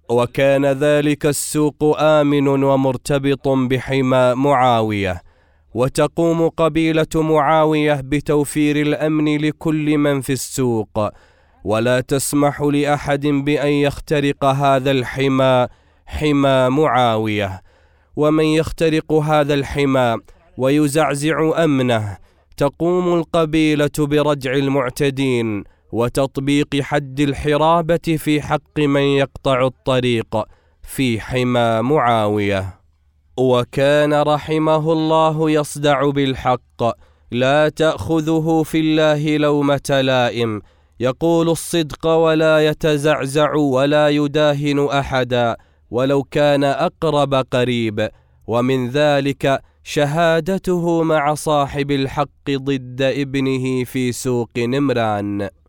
وكان ذلك السوق آمن ومرتبط بحمى معاوية، وتقوم قبيلة معاوية بتوفير الأمن لكل من في السوق، ولا تسمح لأحد بأن يخترق هذا الحمى، حمى معاوية. ومن يخترق هذا الحمى ويزعزع أمنه تقوم القبيلة برجع المعتدين وتطبيق حد الحرابة في حق من يقطع الطريق في حمى معاوية. وكان رحمه الله يصدع بالحق، لا تأخذه في الله لومة لائم، يقول الصدق ولا يتزعزع ولا يداهن أحدا ولو كان أقرب قريب. ومن ذلك شهادته مع صاحب الحق ضد ابنه في سوق نمران.